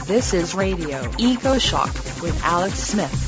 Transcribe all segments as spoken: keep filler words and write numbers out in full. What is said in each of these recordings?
This is Radio Eco Shock with Alex Smith.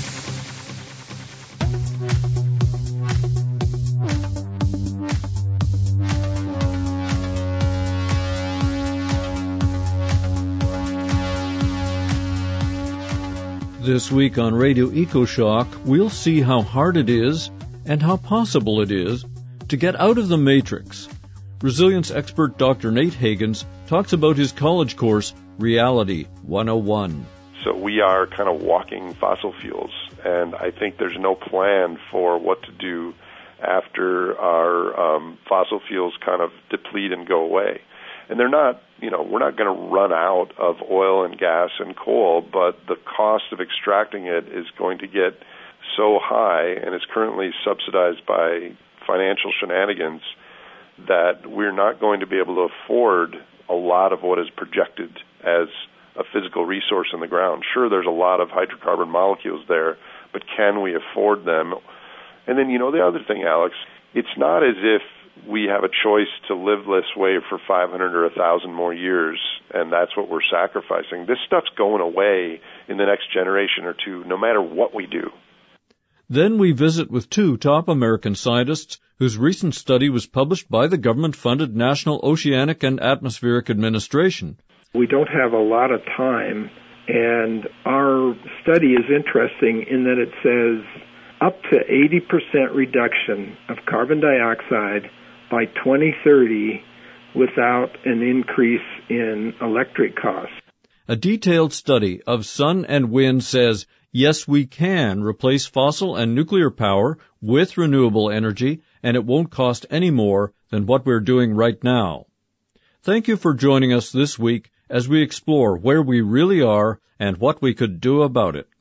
This week on Radio EcoShock, we'll see how hard it is and how possible it is to get out of the matrix. Resilience expert Doctor Nate Hagens talks about his college course, Reality one oh one. So we are kind of walking fossil fuels, and I think there's no plan for what to do after our um, fossil fuels kind of deplete and go away. And they're not, you know, we're not going to run out of oil and gas and coal, but the cost of extracting it is going to get so high, and it's currently subsidized by financial shenanigans, that we're not going to be able to afford a lot of what is projected as a physical resource in the ground. Sure, there's a lot of hydrocarbon molecules there, but can we afford them? And then, you know, the other thing, Alex, it's not as if we have a choice to live this way for five hundred or one thousand more years, and that's what we're sacrificing. This stuff's going away in the next generation or two, no matter what we do. Then we visit with two top American scientists whose recent study was published by the government-funded National Oceanic and Atmospheric Administration. We don't have a lot of time, and our study is interesting in that it says up to eighty percent reduction of carbon dioxide by twenty thirty without an increase in electric costs. A detailed study of sun and wind says, yes, we can replace fossil and nuclear power with renewable energy, and it won't cost any more than what we're doing right now. Thank you for joining us this week as we explore where we really are and what we could do about it.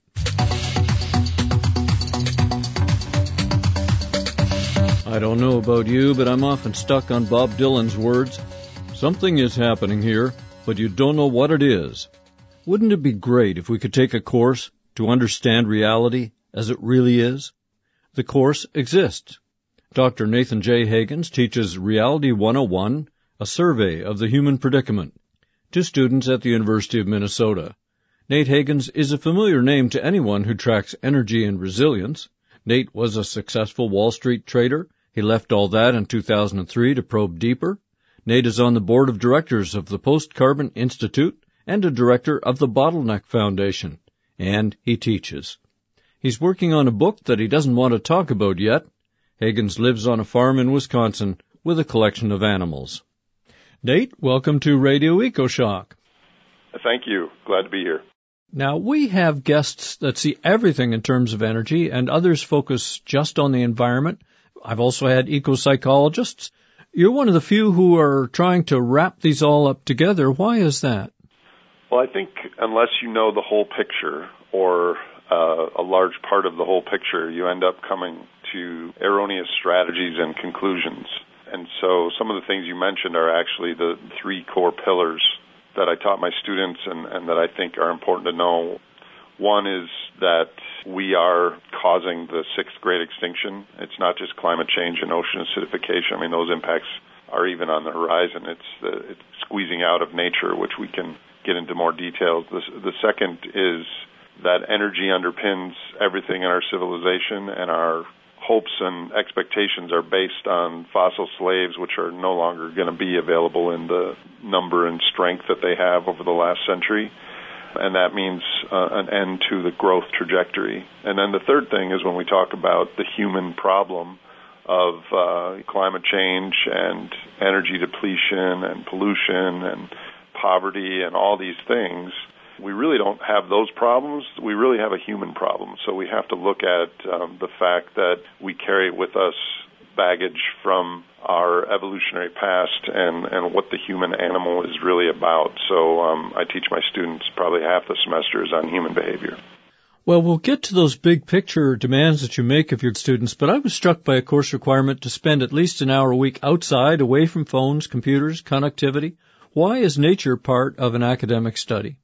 I don't know about you, but I'm often stuck on Bob Dylan's words. Something is happening here, but you don't know what it is. Wouldn't it be great if we could take a course to understand reality as it really is? The course exists. Doctor Nathan J. Hagens teaches Reality one oh one, a survey of the human predicament, to students at the University of Minnesota. Nate Hagens is a familiar name to anyone who tracks energy and resilience. Nate was a successful Wall Street trader. He left all that in two thousand three to probe deeper. Nate is on the board of directors of the Post-Carbon Institute and a director of the Bottleneck Foundation. And he teaches. He's working on a book that he doesn't want to talk about yet. Hagens lives on a farm in Wisconsin with a collection of animals. Nate, welcome to Radio EcoShock. Thank you. Glad to be here. Now, we have guests that see everything in terms of energy, and others focus just on the environment. I've also had eco-psychologists. You're one of the few who are trying to wrap these all up together. Why is that? Well, I think unless you know the whole picture or uh, a large part of the whole picture, you end up coming to erroneous strategies and conclusions. And so some of the things you mentioned are actually the three core pillars that I taught my students and, and that I think are important to know. One is that we are causing the sixth great extinction. It's not just climate change and ocean acidification. I mean, those impacts are even on the horizon. It's the it's squeezing out of nature, which we can get into more details. The, the second is that energy underpins everything in our civilization, and our hopes and expectations are based on fossil slaves, which are no longer going to be available in the number and strength that they have over the last century. And that means uh, an end to the growth trajectory. And then the third thing is when we talk about the human problem of uh, climate change and energy depletion and pollution and poverty and all these things, we really don't have those problems. We really have a human problem. So we have to look at um, the fact that we carry with us baggage from our evolutionary past and, and what the human animal is really about. So um, I teach my students probably half the semester is on human behavior. Well, we'll get to those big picture demands that you make of your students, but I was struck by a course requirement to spend at least an hour a week outside, away from phones, computers, connectivity. Why is nature part of an academic study?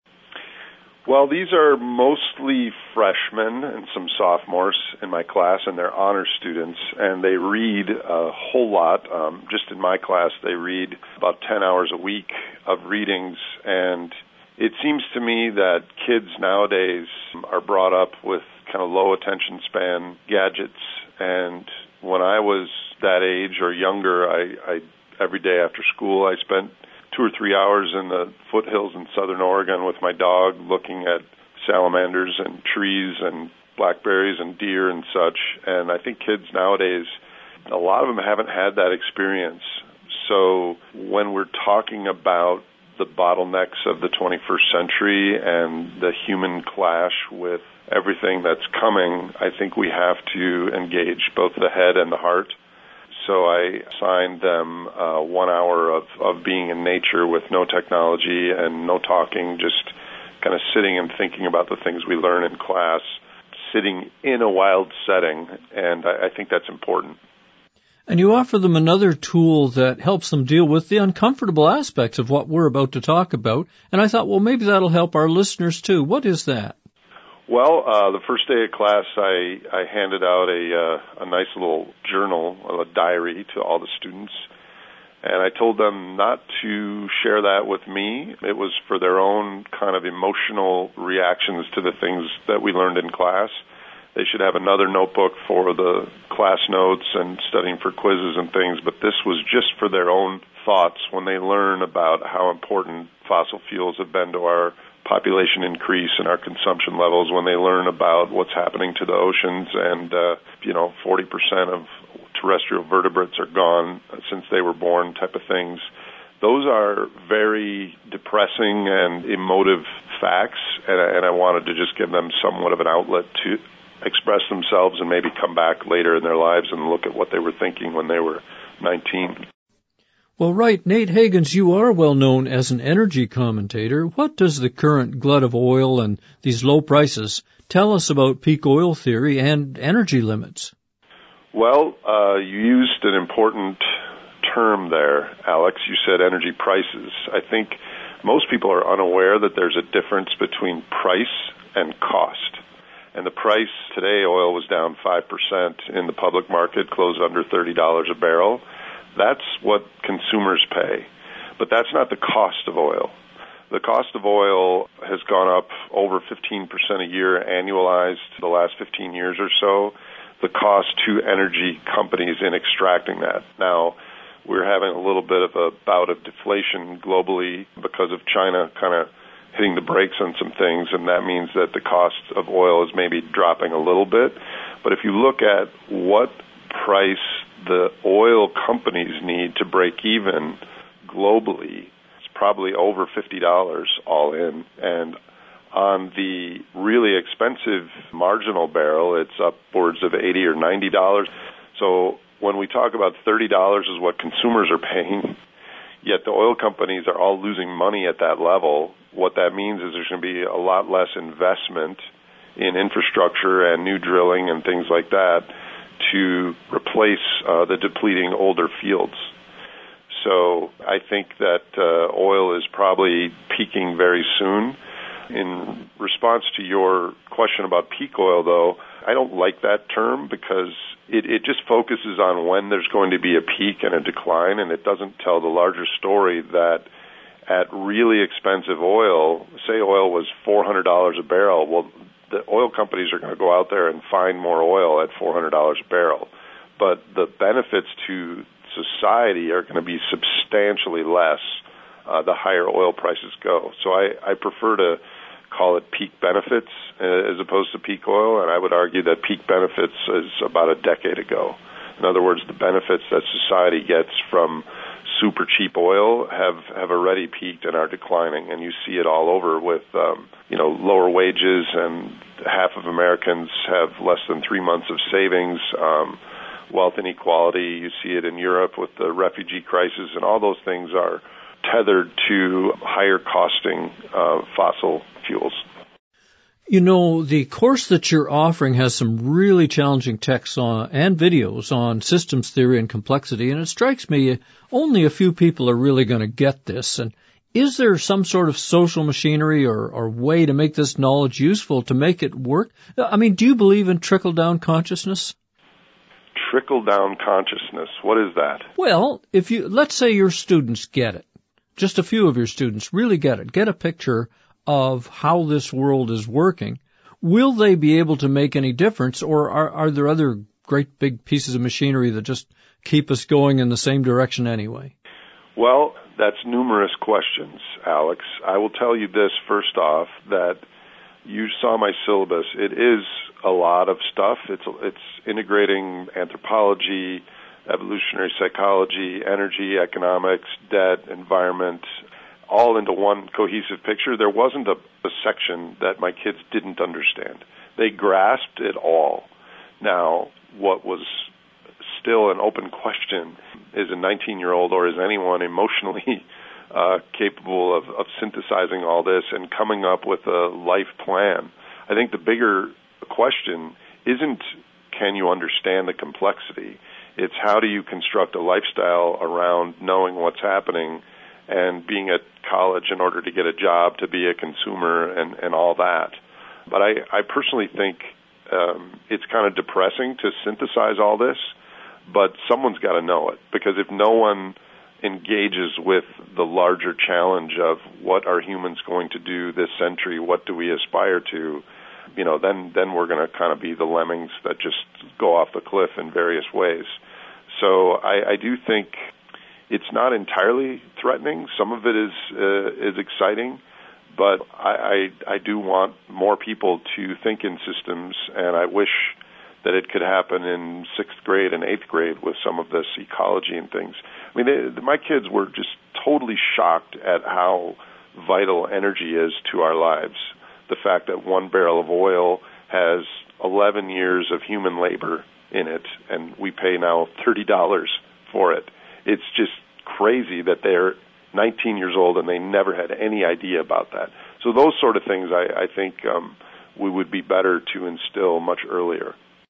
Well, these are mostly freshmen and some sophomores in my class, and they're honor students, and they read a whole lot. Um, just in my class, they read about ten hours a week of readings, and it seems to me that kids nowadays are brought up with kind of low attention span gadgets, and when I was that age or younger, I, I every day after school I spent two or three hours in the foothills in southern Oregon with my dog looking at salamanders and trees and blackberries and deer and such. And I think kids nowadays, a lot of them haven't had that experience. So when we're talking about the bottlenecks of the twenty-first century and the human clash with everything that's coming, I think we have to engage both the head and the heart. So I assigned them uh, one hour of, of being in nature with no technology and no talking, just kind of sitting and thinking about the things we learn in class, sitting in a wild setting, and I, I think that's important. And you offer them another tool that helps them deal with the uncomfortable aspects of what we're about to talk about, and I thought, well, maybe that'll help our listeners too. What is that? Well, uh, the first day of class, I, I handed out a, uh, a nice little journal, a diary to all the students, and I told them not to share that with me. It was for their own kind of emotional reactions to the things that we learned in class. They should have another notebook for the class notes and studying for quizzes and things, but this was just for their own thoughts when they learn about how important fossil fuels have been to our population increase and our consumption levels, when they learn about what's happening to the oceans, and uh, you know, forty percent of terrestrial vertebrates are gone since they were born, type of things. Those are very depressing and emotive facts, and, and I wanted to just give them somewhat of an outlet to express themselves and maybe come back later in their lives and look at what they were thinking when they were nineteen. Well, right, Nate Hagens, you are well known as an energy commentator. What does the current glut of oil and these low prices tell us about peak oil theory and energy limits? Well, uh, you used an important term there, Alex. You said energy prices. I think most people are unaware that there's a difference between price and cost. And the price today, oil was down five percent in the public market, closed under thirty dollars a barrel. That's what consumers pay. But that's not the cost of oil. The cost of oil has gone up over fifteen percent a year annualized the last fifteen years or so. The cost to energy companies in extracting that. Now, we're having a little bit of a bout of deflation globally because of China kind of hitting the brakes on some things, and that means that the cost of oil is maybe dropping a little bit. But if you look at what price the oil companies need to break even globally, it's probably over fifty dollars all in. And on the really expensive marginal barrel, it's upwards of eighty or ninety dollars. So when we talk about thirty dollars is what consumers are paying, yet the oil companies are all losing money at that level, what that means is there's going to be a lot less investment in infrastructure and new drilling and things like that to replace uh, the depleting older fields. So I think that uh, oil is probably peaking very soon. In response to your question about peak oil, though, I don't like that term because it, it just focuses on when there's going to be a peak and a decline, and it doesn't tell the larger story that at really expensive oil, say oil was four hundred dollars a barrel, well, the oil companies are going to go out there and find more oil at four hundred dollars a barrel. But the benefits to society are going to be substantially less uh, the higher oil prices go. So I, I prefer to call it peak benefits uh, as opposed to peak oil, and I would argue that peak benefits is about a decade ago. In other words, the benefits that society gets from super cheap oil have, have already peaked and are declining, and you see it all over with um, you know lower wages, and half of Americans have less than three months of savings, um, wealth inequality. You see it in Europe with the refugee crisis, and all those things are tethered to higher costing uh, fossil fuels. You know, the course that you're offering has some really challenging texts on, and videos on systems theory and complexity, and it strikes me only a few people are really going to get this. And is there some sort of social machinery or, or way to make this knowledge useful to make it work? I mean, do you believe in trickle-down consciousness? Trickle-down consciousness, what is that? Well, if you let's say your students get it. Just a few of your students really get it. Get a picture of how this world is working, will they be able to make any difference, or are, are there other great big pieces of machinery that just keep us going in the same direction anyway? Well, that's numerous questions, Alex. I will tell you this first off, that you saw my syllabus. It is a lot of stuff. It's it's integrating anthropology, evolutionary psychology, energy, economics, debt, environment, all into one cohesive picture. There wasn't a, a section that my kids didn't understand. They grasped it all. Now, what was still an open question is a nineteen-year-old, or is anyone emotionally uh, capable of, of synthesizing all this and coming up with a life plan? I think the bigger question isn't can you understand the complexity. It's how do you construct a lifestyle around knowing what's happening and being at college in order to get a job, to be a consumer, and, and all that. But I, I personally think um, it's kind of depressing to synthesize all this, but someone's got to know it, because if no one engages with the larger challenge of what are humans going to do this century, what do we aspire to, you know, then, then we're going to kind of be the lemmings that just go off the cliff in various ways. So I, I do think it's not entirely threatening. Some of it is uh, is exciting, but I, I I do want more people to think in systems, and I wish that it could happen in sixth grade and eighth grade with some of this ecology and things. I mean, they, my kids were just totally shocked at how vital energy is to our lives. The fact that one barrel of oil has eleven years of human labor in it, and we pay now thirty dollars for it. It's just crazy that they're nineteen years old and they never had any idea about that. So those sort of things I, I think um, we would be better to instill much earlier.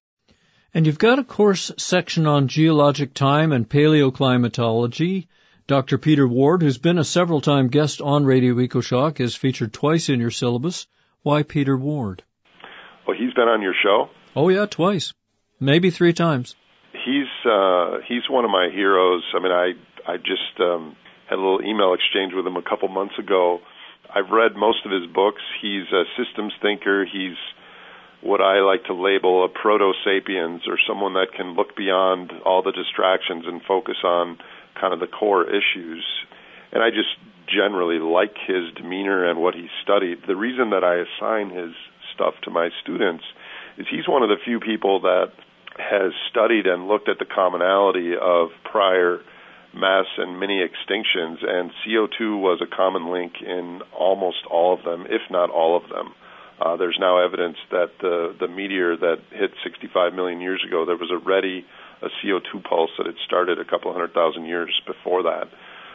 And you've got a course section on geologic time and paleoclimatology. Doctor Peter Ward, who's been a several-time guest on Radio EcoShock, is featured twice in your syllabus. Why Peter Ward? Well, he's been on your show. Oh, yeah, twice. Maybe three times. He's uh, he's one of my heroes. I mean, I I just um, had a little email exchange with him a couple months ago. I've read most of his books. He's a systems thinker. He's what I like to label a proto-sapiens, or someone that can look beyond all the distractions and focus on kind of the core issues. And I just generally like his demeanor and what he studied. The reason that I assign his stuff to my students is he's one of the few people that has studied and looked at the commonality of prior mass and mini extinctions, and C O two was a common link in almost all of them, if not all of them. Uh, there's now evidence that the, the meteor that hit sixty-five million years ago, there was already a C O two pulse that had started a couple hundred thousand years before that.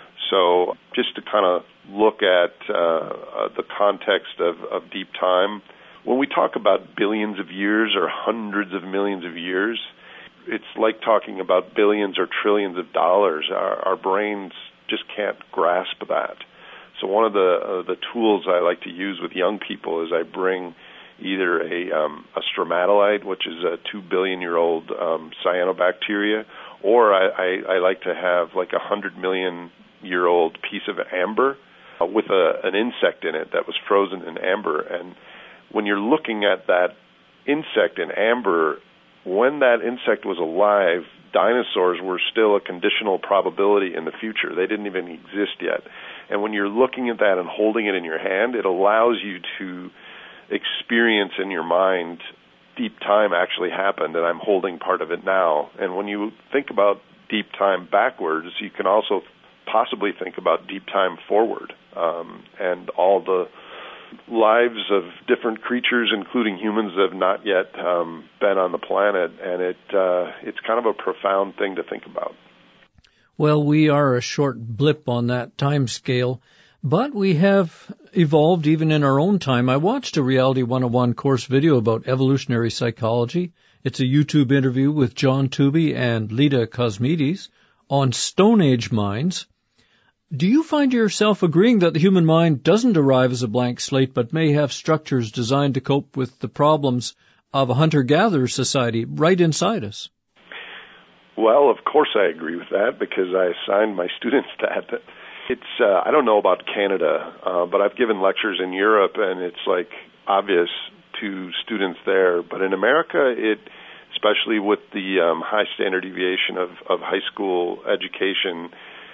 So just to kind of look at uh, uh, the context of, of deep time, when we talk about billions of years or hundreds of millions of years, it's like talking about billions or trillions of dollars. Our, our brains just can't grasp that. So one of the uh, the tools I like to use with young people is I bring either a, um, a stromatolite, which is a two billion year old um, cyanobacteria, or I, I, I like to have like a hundred million year old piece of amber uh, with a, an insect in it that was frozen in amber. And when you're looking at that insect in amber, when that insect was alive, dinosaurs were still a conditional probability in the future. They didn't even exist yet. And when you're looking at that and holding it in your hand, it allows you to experience in your mind deep time actually happened, and I'm holding part of it now. And when you think about deep time backwards, you can also possibly think about deep time forward, um, and all the lives of different creatures, including humans, that have not yet um, been on the planet, and it uh, it's kind of a profound thing to think about. Well, we are a short blip on that time scale, but we have evolved even in our own time. I watched a Reality one oh one course video about evolutionary psychology. It's a YouTube interview with John Tooby and Lita Cosmides on Stone Age minds. Do you find yourself agreeing that the human mind doesn't arrive as a blank slate, but may have structures designed to cope with the problems of a hunter-gatherer society right inside us? Well, of course I agree with that, because I assigned my students that. It's, uh, I don't know about Canada, uh, but I've given lectures in Europe, and it's like obvious to students there. But in America, it, especially with the um, high standard deviation of, of high school education,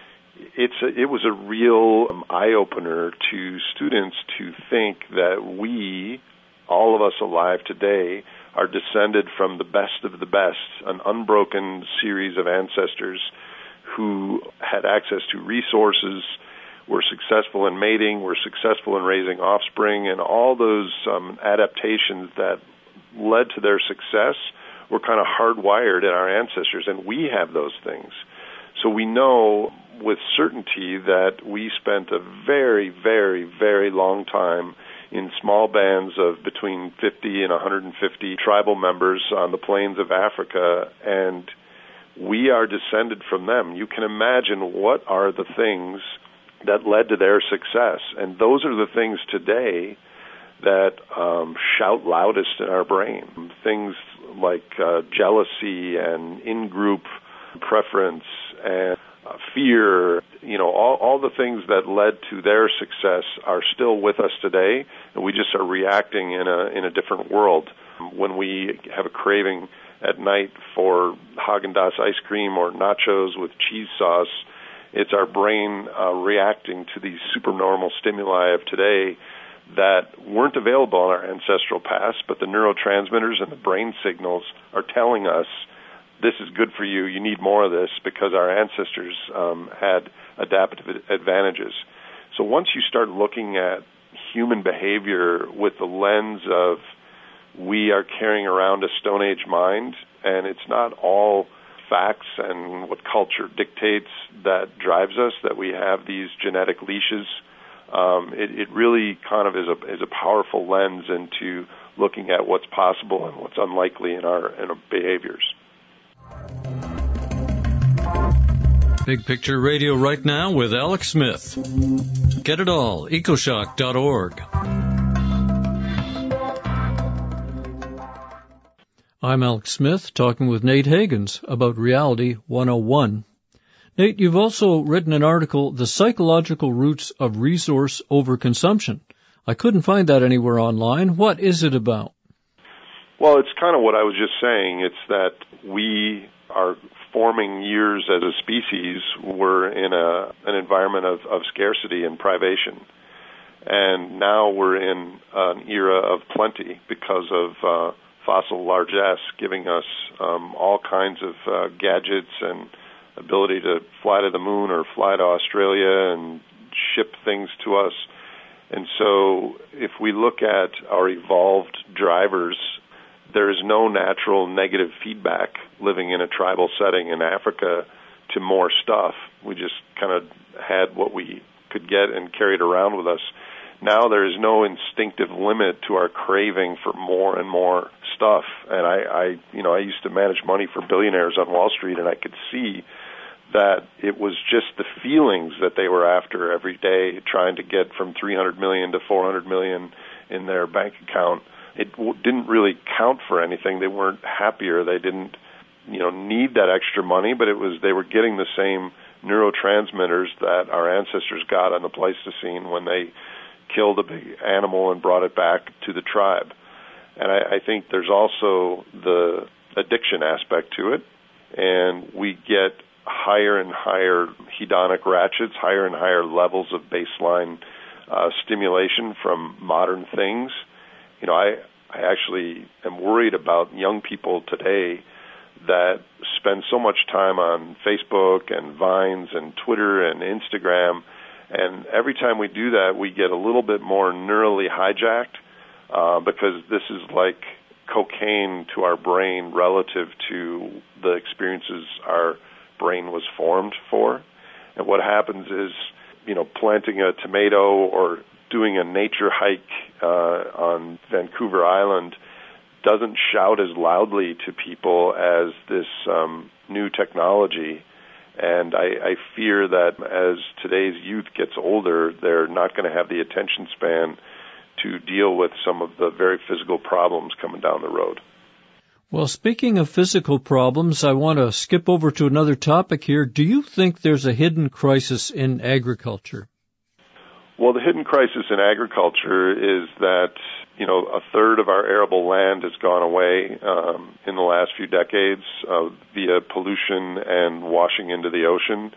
it's a, it was a real um, eye-opener to students to think that we, all of us alive today, are descended from the best of the best, an unbroken series of ancestors who had access to resources, were successful in mating, were successful in raising offspring, and all those um, adaptations that led to their success were kind of hardwired in our ancestors, and we have those things. So we know with certainty that we spent a very, very, very long time in small bands of between fifty and one hundred fifty tribal members on the plains of Africa, and we are descended from them. You can imagine what are the things that led to their success, and those are the things today that um, shout loudest in our brain. Things like uh, jealousy and in-group preference and uh, fear, you know, all, all the things that led to their success are still with us today, and we just are reacting in a in a different world. When we have a craving at night for Haagen-Dazs ice cream or nachos with cheese sauce, it's our brain uh, reacting to these supernormal stimuli of today that weren't available in our ancestral past, but the neurotransmitters and the brain signals are telling us this is good for you, you need more of this, because our ancestors um, had adaptive advantages. So once you start looking at human behavior with the lens of we are carrying around a Stone Age mind, and it's not all facts and what culture dictates that drives us, that we have these genetic leashes. Um, it, it really kind of is a is a powerful lens into looking at what's possible and what's unlikely in our in our behaviors. Big Picture Radio right now with Alex Smith. Get it all, ecoshock dot org. I'm Alex Smith, talking with Nate Hagens about Reality one oh one. Nate, you've also written an article, The Psychological Roots of Resource Overconsumption. I couldn't find that anywhere online. What is it about? Well, it's kind of what I was just saying. It's that we are forming years as a species. We're in a an environment of, of scarcity and privation. And now we're in an era of plenty because of uh, fossil largesse giving us um, all kinds of uh, gadgets and ability to fly to the moon or fly to Australia and ship things to us. And so if we look at our evolved drivers, there is no natural negative feedback living in a tribal setting in Africa to more stuff. We just kind of had what we could get and carried around with us. Now there is no instinctive limit to our craving for more and more stuff. And I, I, you know, I used to manage money for billionaires on Wall Street, and I could see that it was just the feelings that they were after every day, trying to get from three hundred million to four hundred million in their bank account. It w- didn't really count for anything. They weren't happier. They didn't, you know, need that extra money, but it was they were getting the same neurotransmitters that our ancestors got on the Pleistocene when they killed a big animal and brought it back to the tribe. And I, I think there's also the addiction aspect to it, and we get higher and higher hedonic ratchets, higher and higher levels of baseline uh, stimulation from modern things. You know, I, I actually am worried about young people today that spend so much time on Facebook and Vines and Twitter and Instagram, and every time we do that, we get a little bit more neurally hijacked uh, because this is like cocaine to our brain relative to the experiences our brain was formed for. And what happens is, you know, planting a tomato or doing a nature hike uh, on Vancouver Island doesn't shout as loudly to people as this um, new technology. And I, I fear that as today's youth gets older, they're not going to have the attention span to deal with some of the very physical problems coming down the road. Well, speaking of physical problems, I want to skip over to another topic here. Do you think there's a hidden crisis in agriculture? Well, the hidden crisis in agriculture is that, you know, a third of our arable land has gone away um, in the last few decades uh, via pollution and washing into the ocean.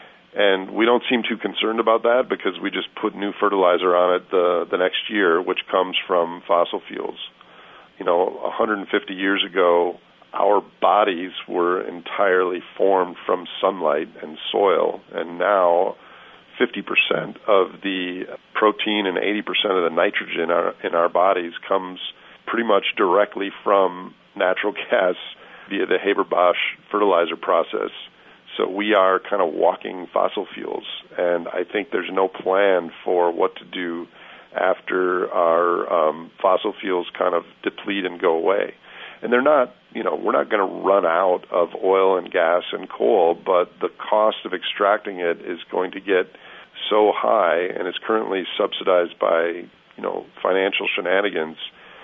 And we don't seem too concerned about that because we just put new fertilizer on it the, the next year, which comes from fossil fuels. You know, one hundred fifty years ago, our bodies were entirely formed from sunlight and soil, and now fifty percent of the protein and eighty percent of the nitrogen in our, in our bodies comes pretty much directly from natural gas via the Haber-Bosch fertilizer process. So we are kind of walking fossil fuels, and I think there's no plan for what to do after our um, fossil fuels kind of deplete and go away. And they're not, you know, we're not going to run out of oil and gas and coal, but the cost of extracting it is going to get so high, and it's currently subsidized by, you know, financial shenanigans,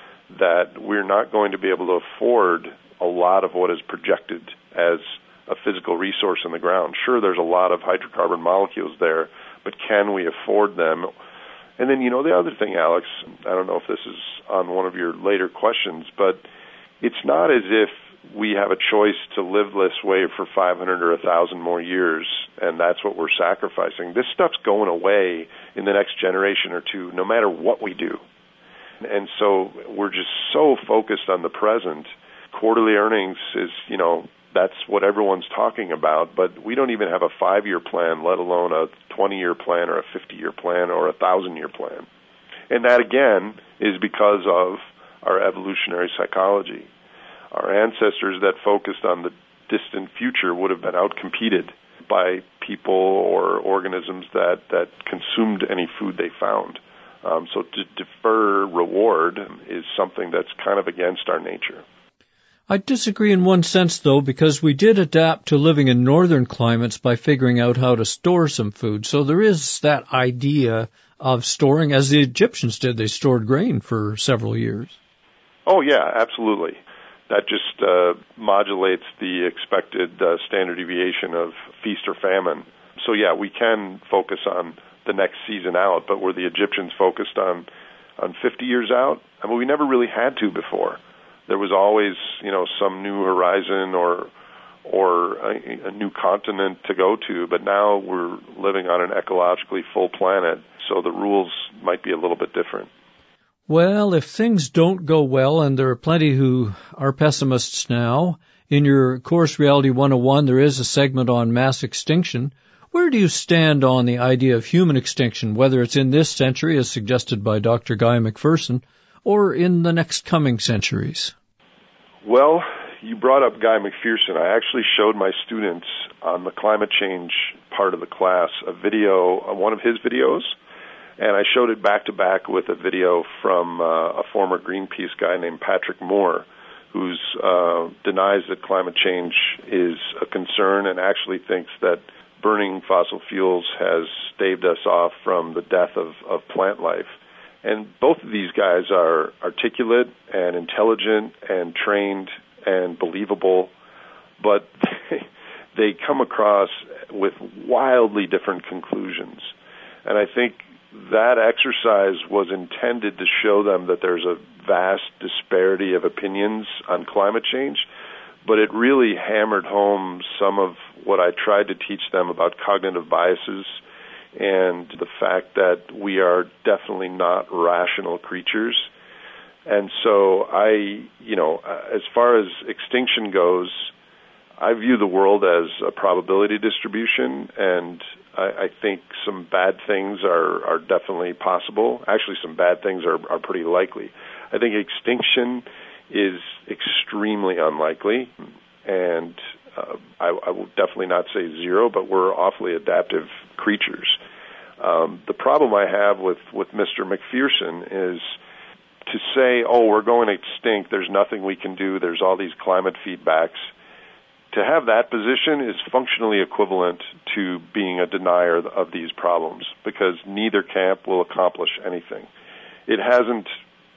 that we're not going to be able to afford a lot of what is projected as a physical resource in the ground. Sure, there's a lot of hydrocarbon molecules there, but can we afford them? And then, you know, the other thing, Alex, I don't know if this is on one of your later questions, but it's not as if we have a choice to live this way for five hundred or one thousand more years, and that's what we're sacrificing. This stuff's going away in the next generation or two, no matter what we do. And so we're just so focused on the present. Quarterly earnings is, you know, that's what everyone's talking about, but we don't even have a five-year plan, let alone a twenty-year plan or a fifty-year plan or a thousand-year plan. And that, again, is because of our evolutionary psychology. Our ancestors that focused on the distant future would have been outcompeted by people or organisms that, that consumed any food they found. Um, so to defer reward is something that's kind of against our nature. I disagree in one sense, though, because we did adapt to living in northern climates by figuring out how to store some food. So there is that idea of storing, as the Egyptians did. They stored grain for several years. Oh, yeah, absolutely. That just uh, modulates the expected uh, standard deviation of feast or famine. So, yeah, we can focus on the next season out, but were the Egyptians focused on, on fifty years out? I mean, we never really had to before. There was always, you know, some new horizon or or a, a new continent to go to, but now we're living on an ecologically full planet, so the rules might be a little bit different. Well, if things don't go well, and there are plenty who are pessimists now, in your course Reality one oh one there is a segment on mass extinction. Where do you stand on the idea of human extinction, whether it's in this century, as suggested by Doctor Guy McPherson, or in the next coming centuries? Well, you brought up Guy McPherson. I actually showed my students on the climate change part of the class a video, one of his videos, and I showed it back to back with a video from uh, a former Greenpeace guy named Patrick Moore, who uh, denies that climate change is a concern and actually thinks that burning fossil fuels has staved us off from the death of, of plant life. And both of these guys are articulate and intelligent and trained and believable, but they, they come across with wildly different conclusions. And I think that exercise was intended to show them that there's a vast disparity of opinions on climate change, but it really hammered home some of what I tried to teach them about cognitive biases and the fact that we are definitely not rational creatures. And so I, you know, as far as extinction goes, I view the world as a probability distribution, and I, I think some bad things are, are definitely possible. Actually, some bad things are, are pretty likely. I think extinction is extremely unlikely, and uh, I, I will definitely not say zero, but we're awfully adaptive creatures. Um, the problem I have with, with Mister McPherson is to say, oh, we're going extinct, there's nothing we can do, there's all these climate feedbacks. To have that position is functionally equivalent to being a denier of these problems, because neither camp will accomplish anything. It hasn't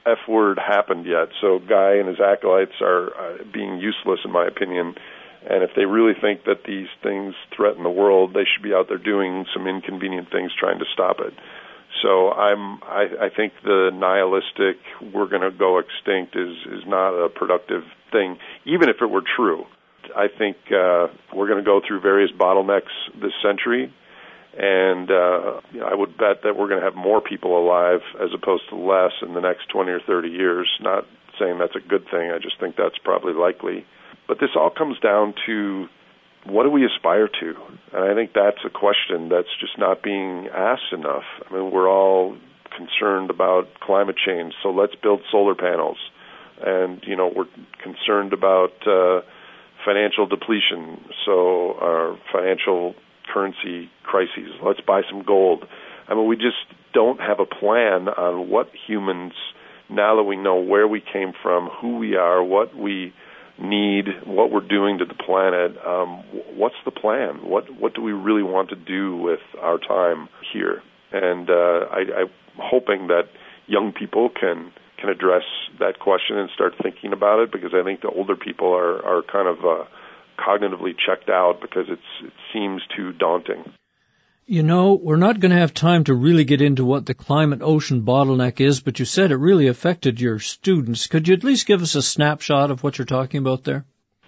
F word happened yet. So Guy and his acolytes are uh, being useless, in my opinion. And if they really think that these things threaten the world, they should be out there doing some inconvenient things trying to stop it. So I'm, I, I think the nihilistic, we're going to go extinct is, is not a productive thing, even if it were true. I think uh, we're going to go through various bottlenecks this century, and uh, you know, I would bet that we're going to have more people alive as opposed to less in the next twenty or thirty years. Not saying that's a good thing, I just think that's probably likely. But this all comes down to, what do we aspire to? And I think that's a question that's just not being asked enough. I mean, we're all concerned about climate change, so let's build solar panels. And, you know, we're concerned about uh, financial depletion, so our financial currency crises. Let's buy some gold. I mean, we just don't have a plan on what humans, now that we know where we came from, who we are, what we need, what we're doing to the planet, um, what's the plan? What what do we really want to do with our time here? And uh, I, I'm hoping that young people can can address that question and start thinking about it, because I think the older people are, are kind of uh, cognitively checked out because it's it seems too daunting. You know, we're not going to have time to really get into what the climate-ocean bottleneck is, but you said it really affected your students. Could you at least give us a snapshot of what you're talking about there?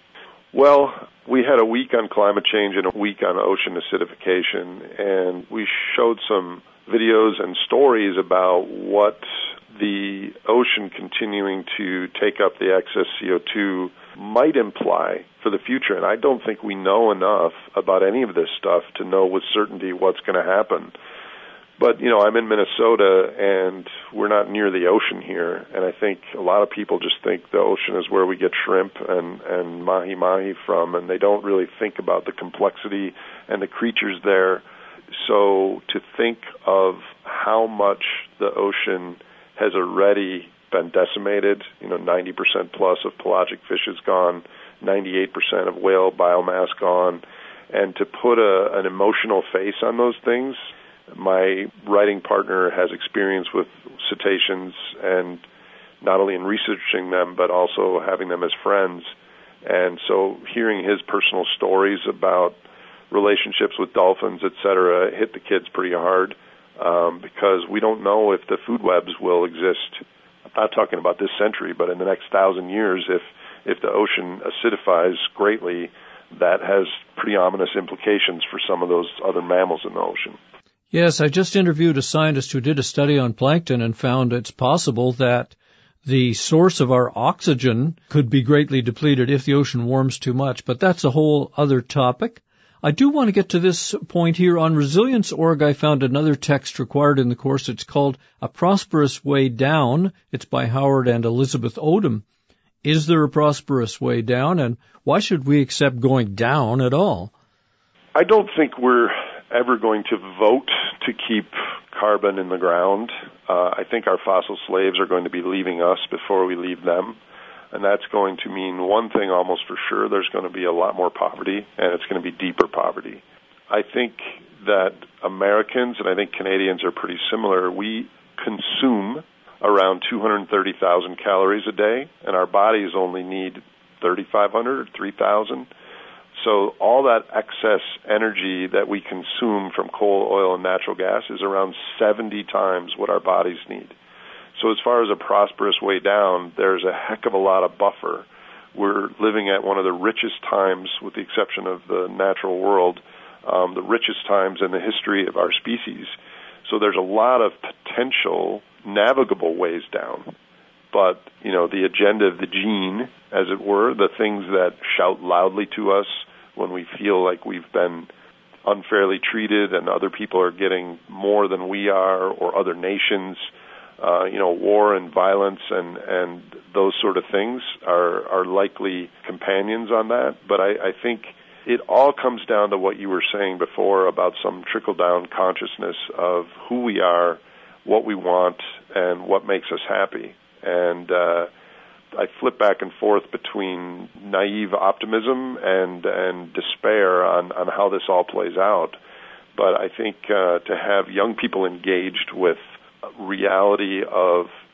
Well, we had a week on climate change and a week on ocean acidification, and we showed some videos and stories about what the ocean continuing to take up the excess C O two might imply for the future. And I don't think we know enough about any of this stuff to know with certainty what's going to happen. But, you know, I'm in Minnesota, and we're not near the ocean here, and I think a lot of people just think the ocean is where we get shrimp and, and mahi-mahi from, and they don't really think about the complexity and the creatures there. So to think of how much the ocean has already been decimated, you know, ninety percent plus of pelagic fish is gone, ninety-eight percent of whale biomass gone, and to put a, an emotional face on those things. My writing partner has experience with cetaceans, and not only in researching them, but also having them as friends. And so hearing his personal stories about relationships with dolphins, et cetera, hit the kids pretty hard, um, because we don't know if the food webs will exist. I'm not talking about this century, but in the next thousand years, if, if the ocean acidifies greatly, that has pretty ominous implications for some of those other mammals in the ocean. Yes, I just interviewed a scientist who did a study on plankton and found it's possible that the source of our oxygen could be greatly depleted if the ocean warms too much, but that's a whole other topic. I do want to get to this point here. On resilience dot org, I found another text required in the course. It's called A Prosperous Way Down. It's by Howard and Elizabeth Odom. Is there a prosperous way down, and why should we accept going down at all? I don't think we're ever going to vote to keep carbon in the ground. Uh, I think our fossil slaves are going to be leaving us before we leave them. And that's going to mean one thing almost for sure: there's going to be a lot more poverty, and it's going to be deeper poverty. I think that Americans, and I think Canadians are pretty similar, we consume around two hundred thirty thousand calories a day, and our bodies only need thirty-five hundred or three thousand. So all that excess energy that we consume from coal, oil, and natural gas is around seventy times what our bodies need. So as far as a prosperous way down, there's a heck of a lot of buffer. We're living at one of the richest times, with the exception of the natural world, um, the richest times in the history of our species. So there's a lot of potential navigable ways down. But, you know, the agenda of the gene, as it were, the things that shout loudly to us when we feel like we've been unfairly treated and other people are getting more than we are, or other nations, Uh, you know, war and violence and, and those sort of things are, are likely companions on that. But I, I think it all comes down to what you were saying before about some trickle-down consciousness of who we are, what we want, and what makes us happy. And uh, I flip back and forth between naive optimism and, and despair on, on how this all plays out. But I think uh, to have young people engaged with reality of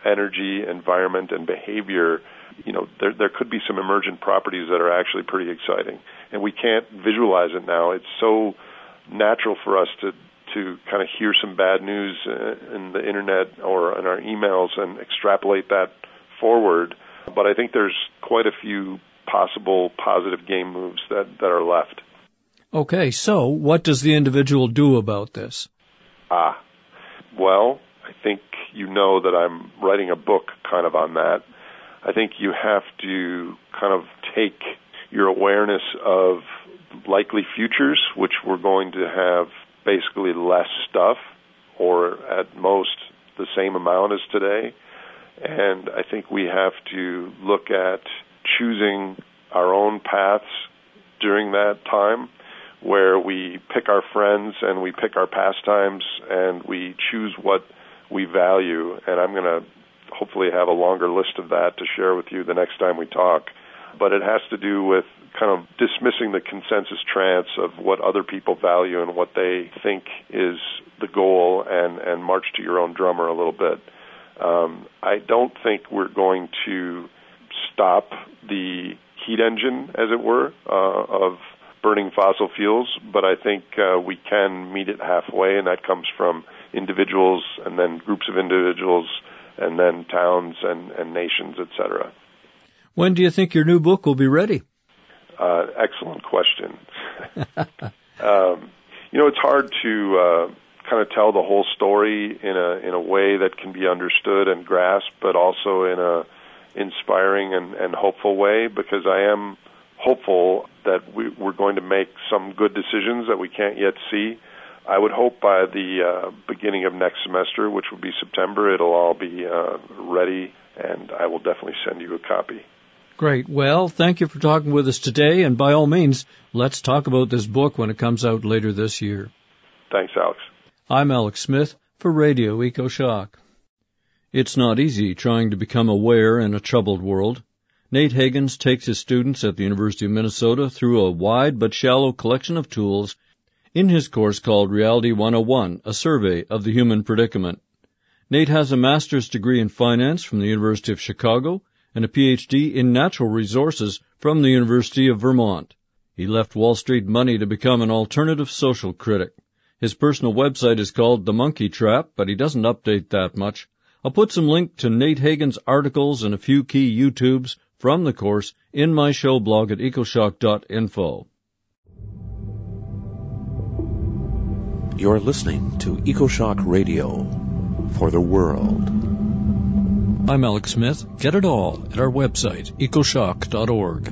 energy, environment, and behavior, you know, there there could be some emergent properties that are actually pretty exciting. And we can't visualize it now. It's so natural for us to, to kind of hear some bad news in the internet or in our emails and extrapolate that forward. But I think there's quite a few possible positive game moves that, that are left. Okay, so what does the individual do about this? Ah, well, I think you know that I'm writing a book kind of on that. I think you have to kind of take your awareness of likely futures, which we're going to have basically less stuff, or at most the same amount as today. And I think we have to look at choosing our own paths during that time, where we pick our friends and we pick our pastimes and we choose what we value. And I'm going to hopefully have a longer list of that to share with you the next time we talk. But it has to do with kind of dismissing the consensus trance of what other people value and what they think is the goal, and, and march to your own drummer a little bit. Um, I don't think we're going to stop the heat engine, as it were, uh, of burning fossil fuels, but I think uh, we can meet it halfway, and that comes from individuals and then groups of individuals and then towns and, and nations, et cetera. When do you think your new book will be ready? Uh, excellent question. um, you know, it's hard to uh, kind of tell the whole story in a in a way that can be understood and grasped, but also in a inspiring and, and hopeful way, because I am hopeful that we, we're going to make some good decisions that we can't yet see. I would hope by the uh, beginning of next semester, which will be September, it'll all be uh, ready, and I will definitely send you a copy. Great. Well, thank you for talking with us today, and by all means, let's talk about this book when it comes out later this year. Thanks, Alex. I'm Alex Smith for Radio EcoShock. It's not easy trying to become aware in a troubled world. Nate Hagens takes his students at the University of Minnesota through a wide but shallow collection of tools in his course called Reality one oh one, a survey of the human predicament. Nate has a master's degree in finance from the University of Chicago and a P H D in natural resources from the University of Vermont. He left Wall Street money to become an alternative social critic. His personal website is called The Monkey Trap, but he doesn't update that much. I'll put some link to Nate Hagens' articles and a few key YouTubes from the course in my show blog at ecoshock dot info. You're listening to EcoShock Radio for the world. I'm Alex Smith. Get it all at our website, ecoshock dot org.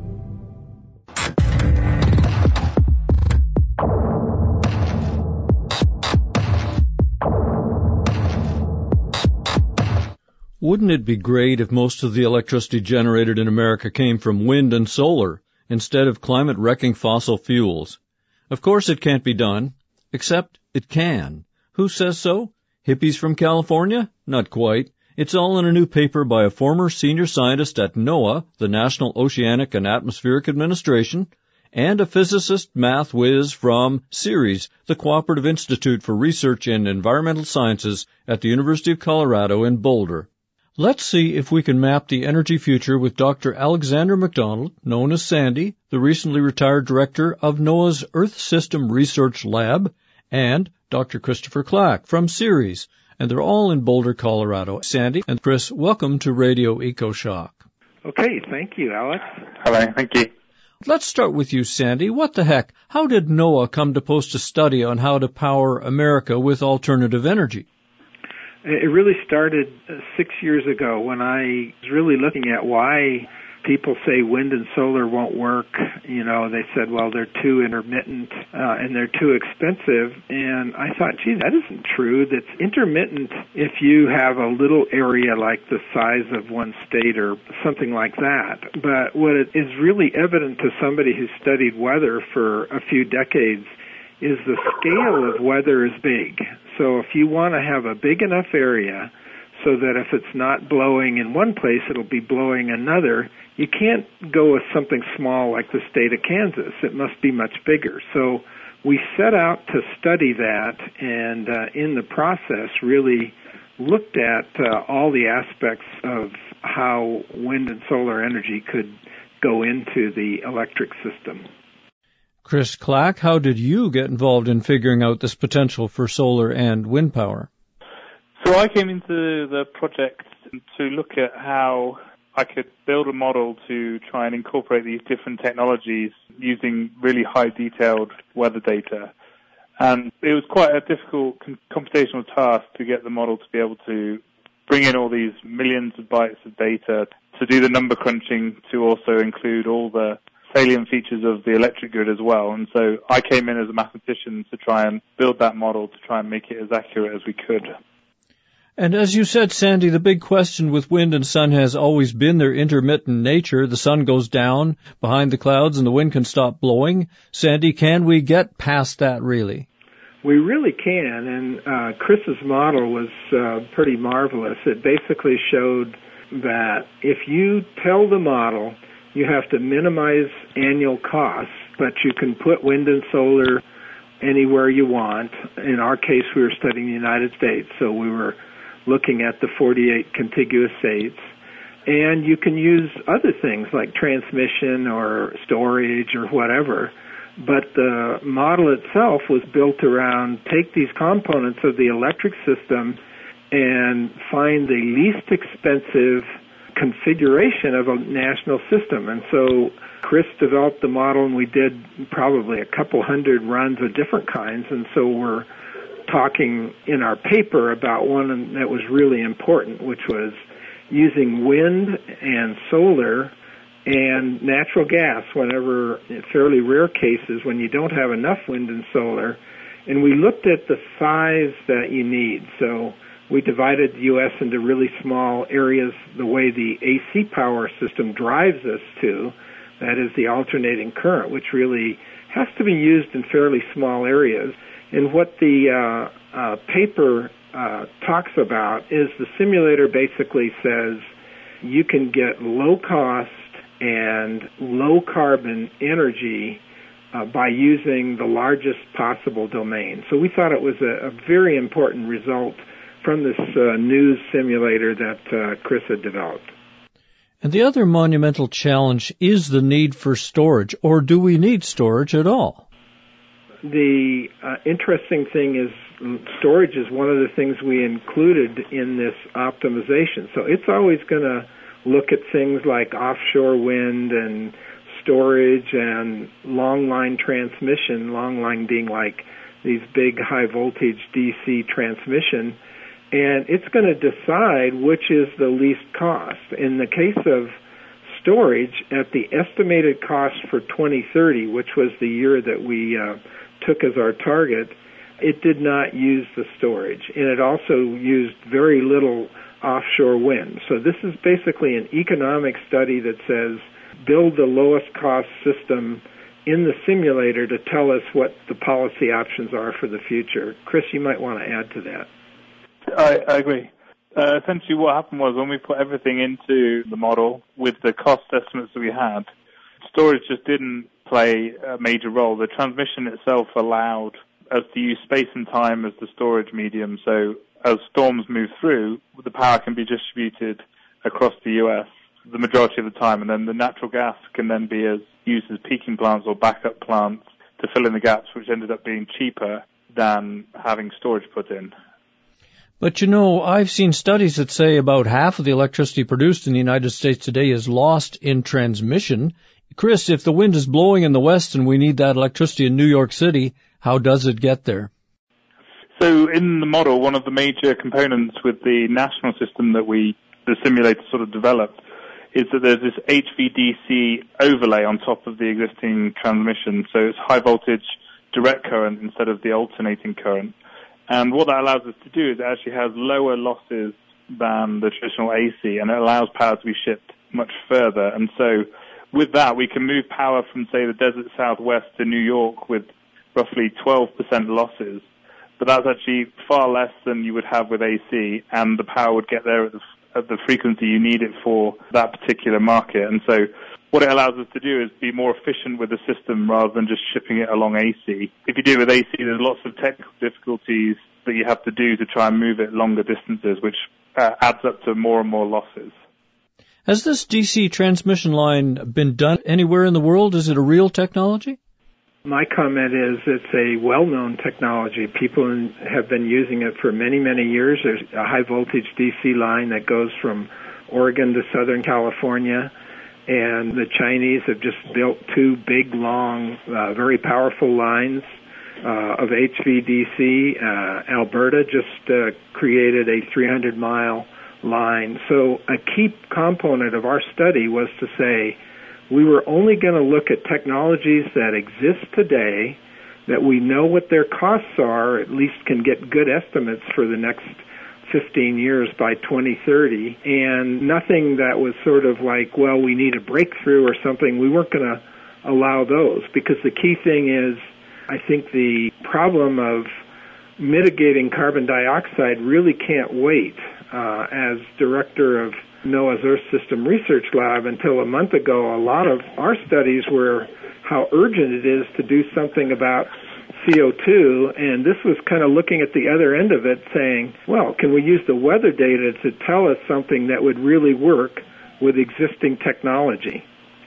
Wouldn't it be great if most of the electricity generated in America came from wind and solar instead of climate-wrecking fossil fuels? Of course it can't be done, except it can. Who says so? Hippies from California? Not quite. It's all in a new paper by a former senior scientist at NOAA, the National Oceanic and Atmospheric Administration, and a physicist math whiz from CERES, the Cooperative Institute for Research in Environmental Sciences at the University of Colorado in Boulder. Let's see if we can map the energy future with Doctor Alexander McDonald, known as Sandy, the recently retired director of NOAA's Earth System Research Lab, and Doctor Christopher Clack from CERES, and they're all in Boulder, Colorado. Sandy and Chris, welcome to Radio EcoShock. Okay, thank you, Alex. Hello, thank you. Let's start with you, Sandy. What the heck? How did NOAA come to post a study on how to power America with alternative energy? It really started six years ago when I was really looking at why people say wind and solar won't work. You know, they said, well, they're too intermittent uh, and they're too expensive. And I thought, gee, that isn't true. That's intermittent if you have a little area like the size of one state or something like that. But what is really evident to somebody who's studied weather for a few decades is the scale of weather is big. So if you want to have a big enough area so that if it's not blowing in one place, it'll be blowing another, you can't go with something small like the state of Kansas. It must be much bigger. So we set out to study that, and uh, in the process really looked at uh, all the aspects of how wind and solar energy could go into the electric system. Chris Clack, how did you get involved in figuring out this potential for solar and wind power? So I came into the project to look at how I could build a model to try and incorporate these different technologies using really high detailed weather data. And it was quite a difficult computational task to get the model to be able to bring in all these millions of bytes of data, to do the number crunching, to also include all the salient features of the electric grid as well. And so I came in as a mathematician to try and build that model to try and make it as accurate as we could. And as you said, Sandy, the big question with wind and sun has always been their intermittent nature. The sun goes down behind the clouds and the wind can stop blowing. Sandy, can we get past that really? We really can, and uh, Chris's model was uh, pretty marvelous. It basically showed that if you tell the model you have to minimize annual costs, but you can put wind and solar anywhere you want. In our case, we were studying the United States, so we were looking at the forty-eight contiguous states. And you can use other things like transmission or storage or whatever. But the model itself was built around take these components of the electric system and find the least expensive configuration of a national system. And so Chris developed the model, and we did probably a couple hundred runs of different kinds. And so we're talking in our paper about one that was really important, which was using wind and solar and natural gas whenever, in fairly rare cases, when you don't have enough wind and solar. And we looked at the size that you need. So we divided the U S into really small areas the way the A C power system drives us to, that is the alternating current, which really has to be used in fairly small areas. And what the uh, uh, paper uh, talks about is the simulator basically says you can get low cost and low carbon energy uh, by using the largest possible domain. So we thought it was a, a very important result from this uh, news simulator that uh, Chris had developed. And the other monumental challenge is the need for storage, or do we need storage at all? The uh, interesting thing is storage is one of the things we included in this optimization. So it's always going to look at things like offshore wind and storage and long line transmission, long line being like these big high voltage D C transmission, and it's going to decide which is the least cost. In the case of storage, at the estimated cost for twenty thirty, which was the year that we uh, took as our target, it did not use the storage, and it also used very little offshore wind. So this is basically an economic study that says build the lowest cost system in the simulator to tell us what the policy options are for the future. Chris, you might want to add to that. I, I agree. Uh, essentially what happened was when we put everything into the model with the cost estimates that we had, storage just didn't play a major role. The transmission itself allowed us to use space and time as the storage medium. So as storms move through, the power can be distributed across the U S the majority of the time, and then the natural gas can then be as used as peaking plants or backup plants to fill in the gaps, which ended up being cheaper than having storage put in. But you know, I've seen studies that say about half of the electricity produced in the United States today is lost in transmission. Chris, if the wind is blowing in the west and we need that electricity in New York City, how does it get there? So in the model, one of the major components with the national system that we, the simulator sort of developed, is that there's this H V D C overlay on top of the existing transmission. So it's high voltage direct current instead of the alternating current. And what that allows us to do is it actually has lower losses than the traditional A C, and it allows power to be shipped much further. And so with that, we can move power from, say, the desert southwest to New York with roughly twelve percent losses. But that's actually far less than you would have with A C, and the power would get there at the, at the frequency you need it for that particular market. And so what it allows us to do is be more efficient with the system rather than just shipping it along A C. If you do it with A C, there's lots of technical difficulties that you have to do to try and move it longer distances, which uh, adds up to more and more losses. Has this D C transmission line been done anywhere in the world? Is it a real technology? My comment is it's a well-known technology. People in, have been using it for many, many years. There's a high-voltage D C line that goes from Oregon to Southern California, and the Chinese have just built two big, long, uh, very powerful lines uh, of H V D C. Uh, Alberta just uh, created a three hundred mile line. So a key component of our study was to say we were only going to look at technologies that exist today, that we know what their costs are, at least can get good estimates for the next fifteen years by twenty thirty, and nothing that was sort of like, well, we need a breakthrough or something. We weren't going to allow those, because the key thing is, I think the problem of mitigating carbon dioxide really can't wait. Uh, as director of NOAA's Earth System Research Lab, until a month ago, a lot of our studies were how urgent it is to do something about C O two, and this was kind of looking at the other end of it, saying, well, can we use the weather data to tell us something that would really work with existing technology?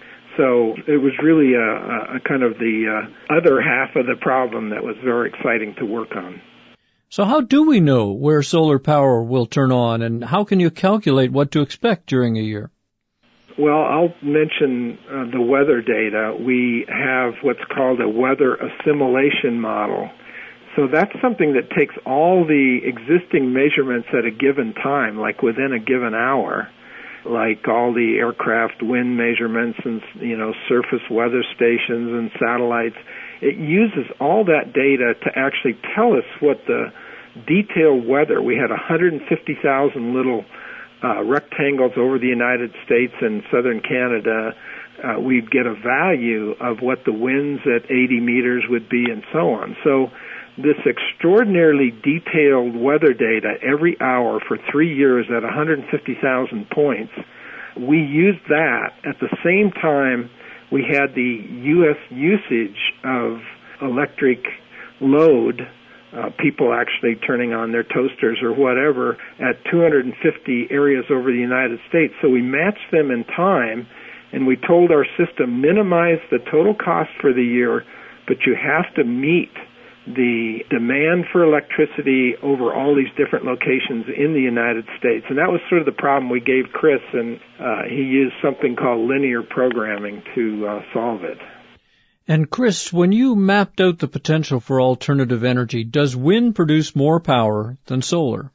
So it was really a, a kind of the uh, other half of the problem that was very exciting to work on. So how do we know where solar power will turn on, and how can you calculate what to expect during a year? Well, I'll mention uh, the weather data. We have what's called a weather assimilation model. So that's something that takes all the existing measurements at a given time, like within a given hour, like all the aircraft wind measurements and, you know, surface weather stations and satellites. It uses all that data to actually tell us what the detailed weather. We had one hundred fifty thousand little uh, rectangles over the United States and southern Canada. Uh, we'd get a value of what the winds at eighty meters would be and so on. So this extraordinarily detailed weather data every hour for three years at one hundred fifty thousand points, we used that. At the same time, we had the U S usage of electric load, uh, people actually turning on their toasters or whatever, at two hundred fifty areas over the United States. So we matched them in time, and we told our system, minimize the total cost for the year, but you have to meet the demand for electricity over all these different locations in the United States. And that was sort of the problem we gave Chris, and uh, he used something called linear programming to uh, solve it. And Chris, when you mapped out the potential for alternative energy, does wind produce more power than solar?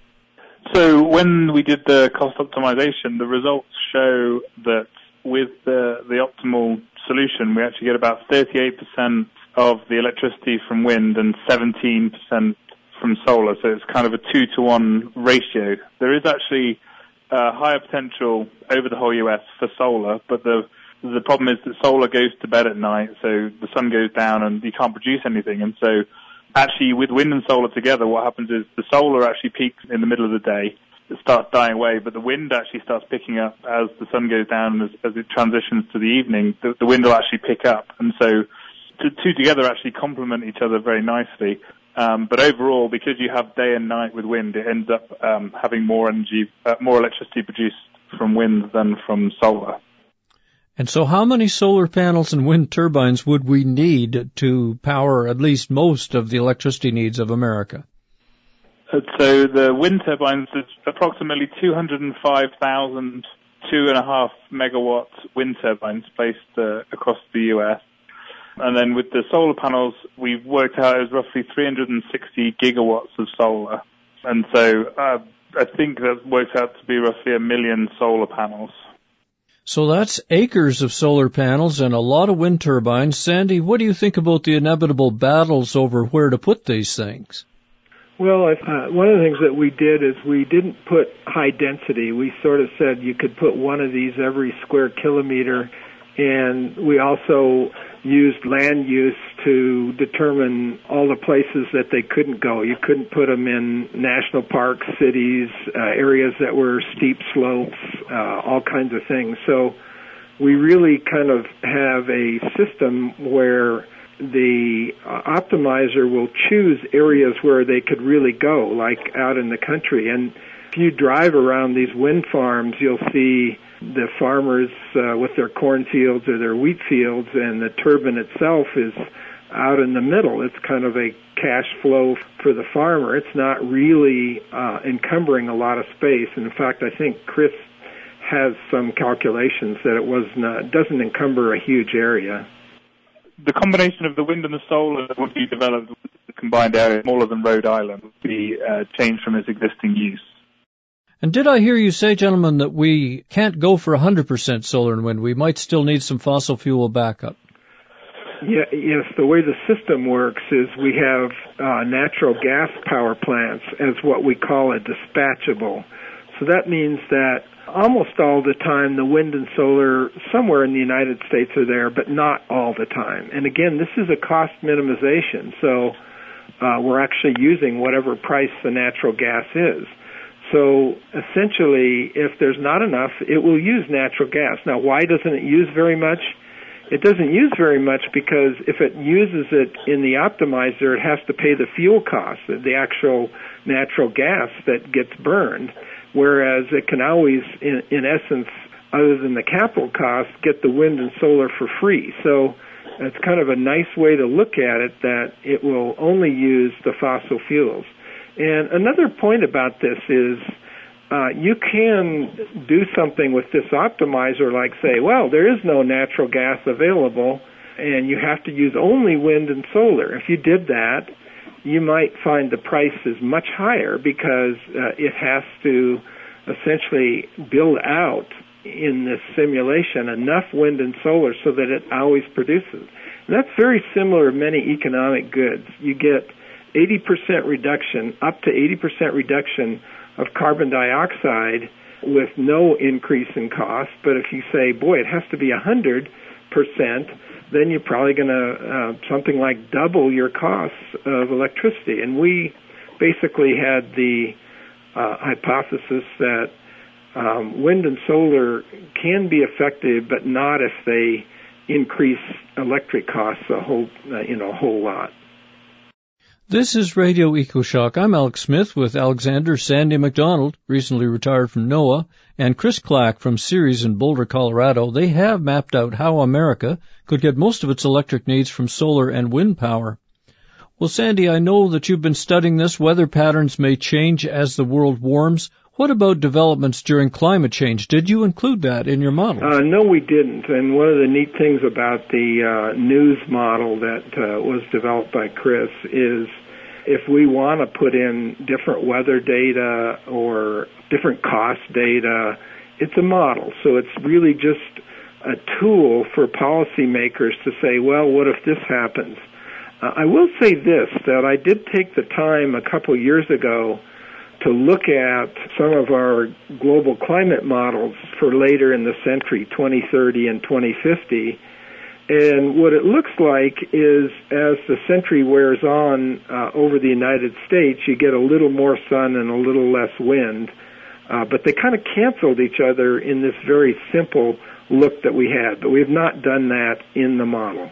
So when we did the cost optimization, the results show that with the, the optimal solution, we actually get about thirty-eight percent of the electricity from wind and seventeen percent from solar. So it's kind of a two to one ratio. There is actually uh, higher potential over the whole U S for solar, but the the problem is that solar goes to bed at night, so the sun goes down and you can't produce anything. And so actually with wind and solar together, what happens is the solar actually peaks in the middle of the day. It starts dying away, but the wind actually starts picking up as the sun goes down, as, as it transitions to the evening. The, the wind will actually pick up. And so the two together actually complement each other very nicely. Um, but overall, because you have day and night with wind, it ends up um, having more energy, uh, more electricity produced from wind than from solar. And so how many solar panels and wind turbines would we need to power at least most of the electricity needs of America? Uh, so the wind turbines, is approximately two hundred five thousand two and a half megawatt wind turbines placed uh, across the U S. And then with the solar panels, we've worked out it was roughly three hundred sixty gigawatts of solar. And so uh, I think that works out to be roughly a million solar panels. So that's acres of solar panels and a lot of wind turbines. Sandy, what do you think about the inevitable battles over where to put these things? Well, uh, one of the things that we did is we didn't put high density. We sort of said you could put one of these every square kilometer, and we also used land use to determine all the places that they couldn't go. You couldn't put them in national parks, cities, uh, areas that were steep slopes, uh, all kinds of things. So we really kind of have a system where the uh, optimizer will choose areas where they could really go, like out in the country. And if you drive around these wind farms, you'll see the farmers uh, with their cornfields or their wheat fields, and the turbine itself is out in the middle. It's kind of a cash flow for the farmer. It's not really uh, encumbering a lot of space. And in fact, I think Chris has some calculations that it was not, doesn't encumber a huge area. The combination of the wind and the solar that would be developed with the combined area smaller than Rhode Island would be uh, changed from its existing use. And did I hear you say, gentlemen, that we can't go for one hundred percent solar and wind? We might still need some fossil fuel backup. Yeah, yes, the way the system works is we have uh, natural gas power plants as what we call a dispatchable. So that means that almost all the time the wind and solar somewhere in the United States are there, but not all the time. And again, this is a cost minimization, so uh, we're actually using whatever price the natural gas is. So essentially, if there's not enough, it will use natural gas. Now, why doesn't it use very much? It doesn't use very much because if it uses it in the optimizer, it has to pay the fuel cost, the actual natural gas that gets burned, whereas it can always, in, in essence, other than the capital cost, get the wind and solar for free. So it's kind of a nice way to look at it, that it will only use the fossil fuels. And another point about this is uh, you can do something with this optimizer like say, well, there is no natural gas available and you have to use only wind and solar. If you did that, you might find the price is much higher because uh, it has to essentially build out in this simulation enough wind and solar so that it always produces. And that's very similar to many economic goods. You get eighty percent reduction, up to eighty percent reduction of carbon dioxide with no increase in cost. But if you say, boy, it has to be one hundred percent, then you're probably going to uh, something like double your costs of electricity. And we basically had the uh, hypothesis that um, wind and solar can be effective, but not if they increase electric costs a whole, uh, you know, a whole lot. This is Radio EcoShock. I'm Alex Smith with Alexander Sandy McDonald, recently retired from NOAA, and Chris Clack from Ceres in Boulder, Colorado. They have mapped out how America could get most of its electric needs from solar and wind power. Well, Sandy, I know that you've been studying this. Weather patterns may change as the world warms. What about developments during climate change? Did you include that in your model? Uh, no, we didn't. And one of the neat things about the uh, news model that uh, was developed by Chris is if we want to put in different weather data or different cost data, it's a model. So it's really just a tool for policymakers to say, well, what if this happens? Uh, I will say this, that I did take the time a couple years ago to look at some of our global climate models for later in the century, twenty thirty and twenty fifty. And what it looks like is as the century wears on uh, over the United States, you get a little more sun and a little less wind. Uh, but they kind of canceled each other in this very simple look that we had. But we have not done that in the model.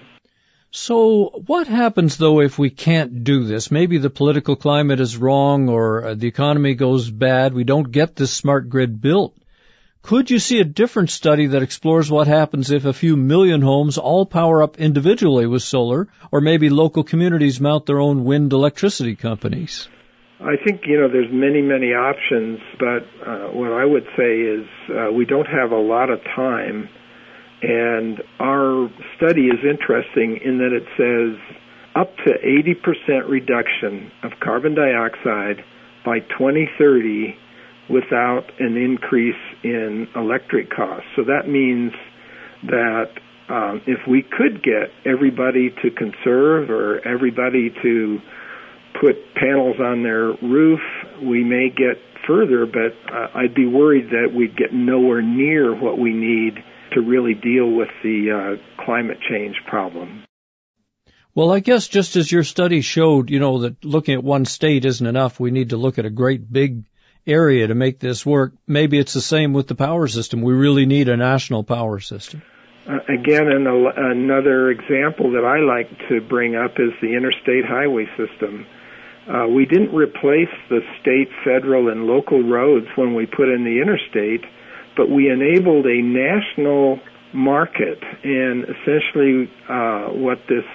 So what happens, though, if we can't do this? Maybe the political climate is wrong or uh, the economy goes bad. We don't get this smart grid built. Could you see a different study that explores what happens if a few million homes all power up individually with solar, or maybe local communities mount their own wind electricity companies? I think, you know, there's many, many options, but uh, what I would say is uh, we don't have a lot of time. And our study is interesting in that it says up to eighty percent reduction of carbon dioxide by twenty thirty without an increase in electric costs. So that means that um, if we could get everybody to conserve or everybody to put panels on their roof, we may get further, but uh, I'd be worried that we'd get nowhere near what we need to really deal with the uh, climate change problem. Well, I guess just as your study showed, you know, that looking at one state isn't enough, we need to look at a great big area to make this work. Maybe it's the same with the power system. We really need a national power system. Uh, again, an, another example that I like to bring up is the interstate highway system. Uh, we didn't replace the state, federal, and local roads when we put in the interstate, but we enabled a national market. And essentially uh, what this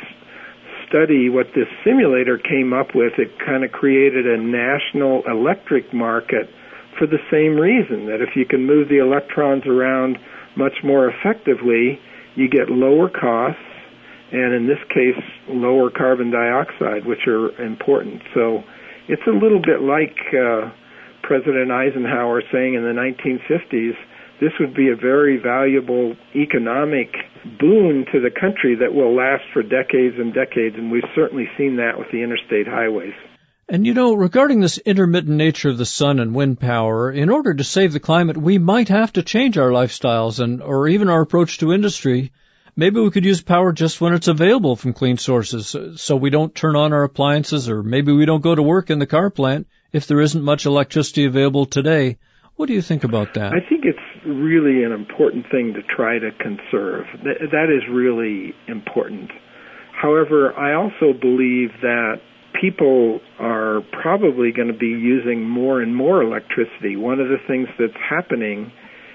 study, what this simulator came up with, it kind of created a national electric market for the same reason, that if you can move the electrons around much more effectively, you get lower costs, and in this case, lower carbon dioxide, which are important. So it's a little bit like uh, President Eisenhower saying in the nineteen fifties, this would be a very valuable economic boon to the country that will last for decades and decades, and we've certainly seen that with the interstate highways. And you know, regarding this intermittent nature of the sun and wind power, in order to save the climate, we might have to change our lifestyles and or even our approach to industry. Maybe we could use power just when it's available from clean sources, so we don't turn on our appliances, or maybe we don't go to work in the car plant if there isn't much electricity available today. What do you think about that? I think it's really an important thing to try to conserve. That is really important. However, I also believe that people are probably going to be using more and more electricity. One of the things that's happening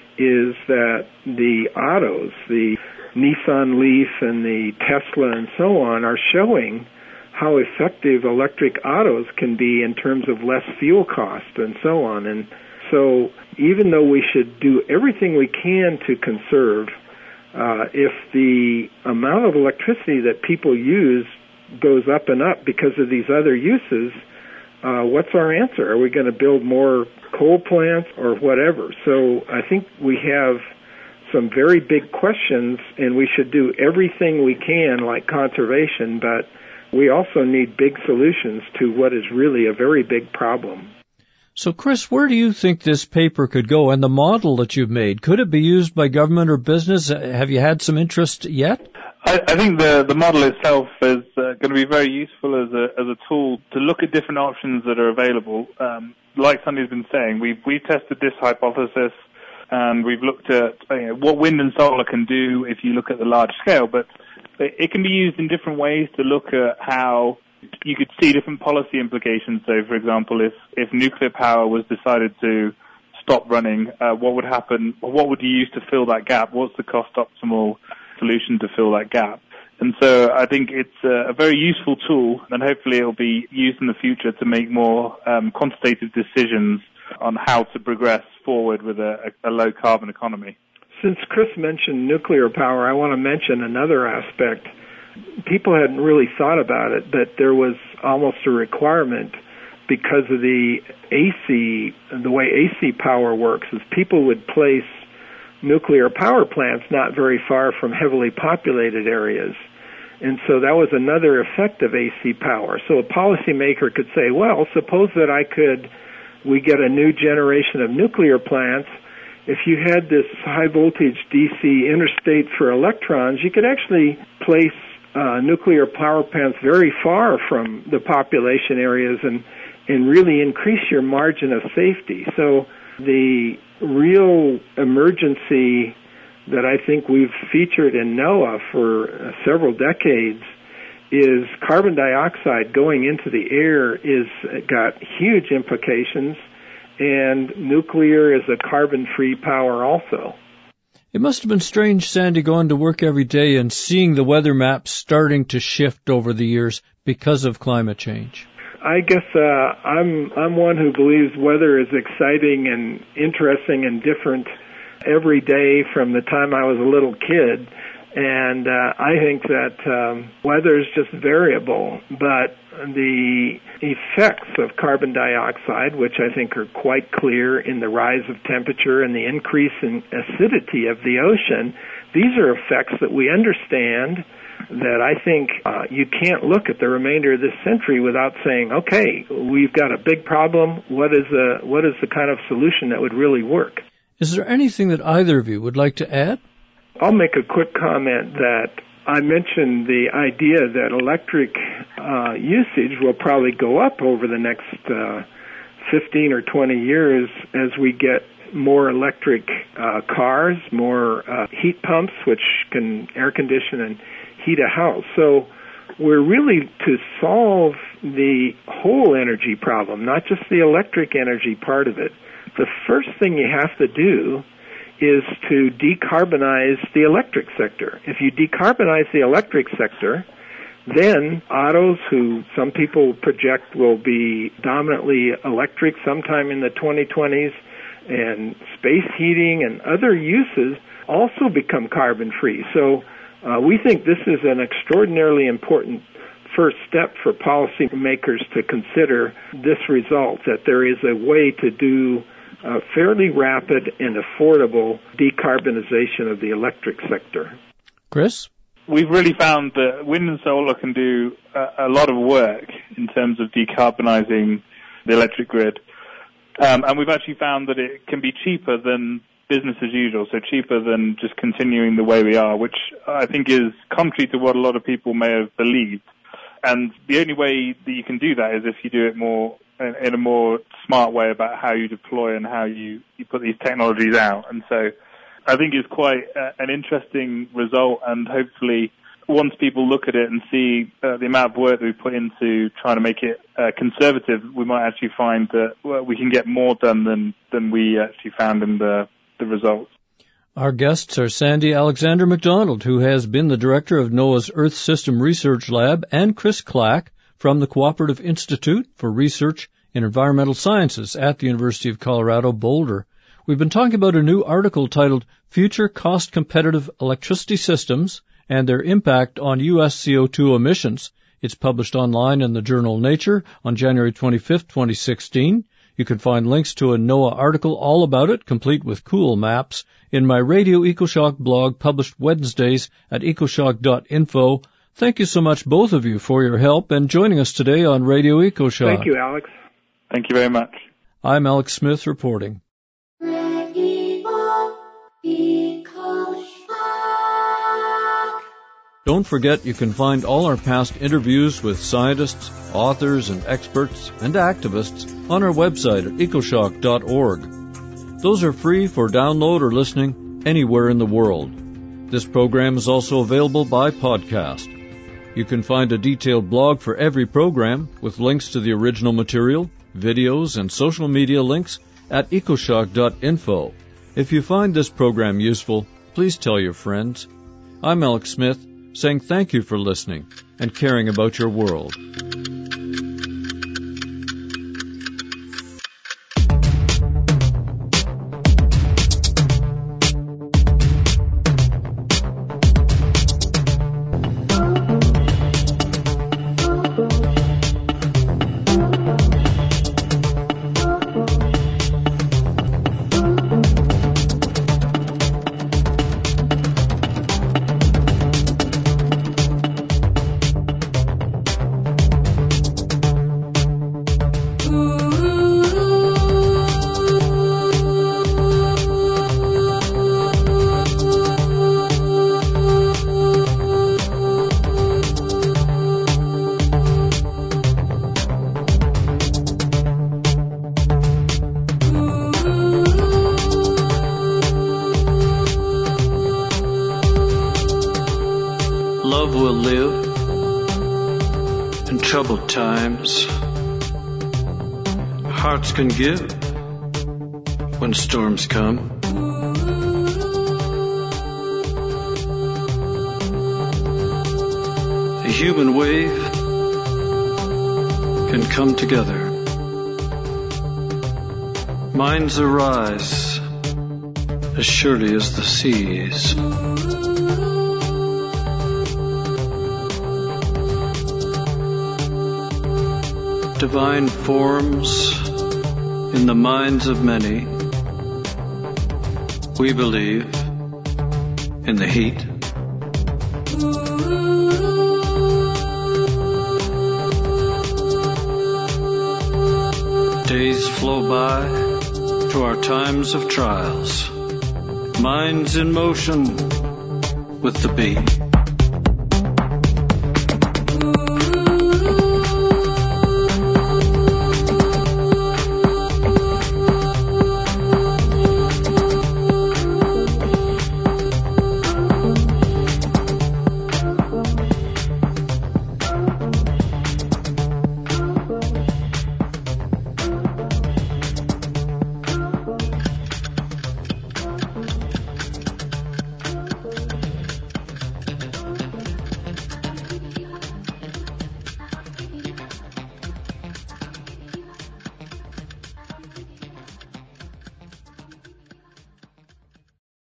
is that the autos, the Nissan Leaf and the Tesla and so on, are showing how effective electric autos can be in terms of less fuel cost and so on. And so even though we should do everything we can to conserve, uh, if the amount of electricity that people use goes up and up because of these other uses, uh, what's our answer? Are we going to build more coal plants or whatever? So I think we have some very big questions, and we should do everything we can, like conservation, but we also need big solutions to what is really a very big problem. So, Chris, where do you think this paper could go, and the model that you've made? Could it be used by government or business? Have you had some interest yet? I, I think the the model itself is uh, going to be very useful as a as a tool to look at different options that are available. Um, like Sandy's been saying, we've we've tested this hypothesis, and we've looked at you know, what wind and solar can do if you look at the large scale. But it can be used in different ways to look at how you could see different policy implications. So, for example, if if nuclear power was decided to stop running, uh, what would happen? What would you use to fill that gap? What's the cost optimal solution to fill that gap? And so I think it's a, a very useful tool, and hopefully it will be used in the future to make more um, quantitative decisions on how to progress forward with a, a, a low-carbon economy. Since Chris mentioned nuclear power, I want to mention another aspect. People hadn't really thought about it, but there was almost a requirement because of the A C, the way A C power works, is people would place nuclear power plants not very far from heavily populated areas. And so that was another effect of A C power. So a policymaker could say, well, suppose that I could, we get a new generation of nuclear plants. If you had this high voltage D C interstate for electrons, you could actually place uh, nuclear power plants very far from the population areas and, and really increase your margin of safety. So the real emergency that I think we've featured in NOAA for uh, several decades is carbon dioxide going into the air is got huge implications, and nuclear is a carbon-free power also. It must have been strange, Sandy, going to work every day and seeing the weather maps starting to shift over the years because of climate change. I guess uh, I'm I'm one who believes weather is exciting and interesting and different every day from the time I was a little kid. And uh, I think that um, weather is just variable, but the effects of carbon dioxide, which I think are quite clear in the rise of temperature and the increase in acidity of the ocean, these are effects that we understand, that I think uh, you can't look at the remainder of this century without saying, okay, we've got a big problem. What is the, what is the kind of solution that would really work? Is there anything that either of you would like to add? I'll make a quick comment that I mentioned the idea that electric uh, usage will probably go up over the next uh, fifteen or twenty years as we get more electric uh, cars, more uh, heat pumps, which can air condition and heat a house. So we're really to solve the whole energy problem, not just the electric energy part of it. The first thing you have to do is to decarbonize the electric sector. If you decarbonize the electric sector, then autos, who some people project will be dominantly electric sometime in the twenty twenties, and space heating and other uses also become carbon-free. So uh, we think this is an extraordinarily important first step for policymakers to consider this result, that there is a way to do a fairly rapid and affordable decarbonization of the electric sector. Chris? We've really found that wind and solar can do a, a lot of work in terms of decarbonizing the electric grid. Um, and we've actually found that it can be cheaper than business as usual, so cheaper than just continuing the way we are, which I think is contrary to what a lot of people may have believed. And the only way that you can do that is if you do it more in a more smart way about how you deploy and how you, you put these technologies out. And so I think it's quite uh, an interesting result, and hopefully once people look at it and see uh, the amount of work that we put into trying to make it uh, conservative, we might actually find that well, we can get more done than, than we actually found in the, the results. Our guests are Sandy Alexander McDonald, who has been the director of NOAA's Earth System Research Lab, and Chris Clack from the Cooperative Institute for Research in Environmental Sciences at the University of Colorado, Boulder. We've been talking about a new article titled Future Cost Competitive Electricity Systems and Their Impact on U S C O two Emissions. It's published online in the journal Nature on January twenty-fifth, twenty sixteen. You can find links to a NOAA article all about it, complete with cool maps, in my Radio EcoShock blog published Wednesdays at ecoshock dot info. Thank you so much, both of you, for your help and joining us today on Radio EcoShock. Thank you, Alex. Thank you very much. I'm Alex Smith reporting. Don't forget you can find all our past interviews with scientists, authors, and experts and activists on our website at ecoshock dot org. Those are free for download or listening anywhere in the world. This program is also available by podcast. You can find a detailed blog for every program with links to the original material, videos, and social media links at ecoshock dot info. If you find this program useful, please tell your friends. I'm Alex Smith, saying thank you for listening and caring about your world. Love will live in troubled times. Hearts can give when storms come. The human wave can come together. Minds arise as surely as the seas. Divine forms in the minds of many. We believe in the heat. Days flow by to our times of trials. Minds in motion with the beat.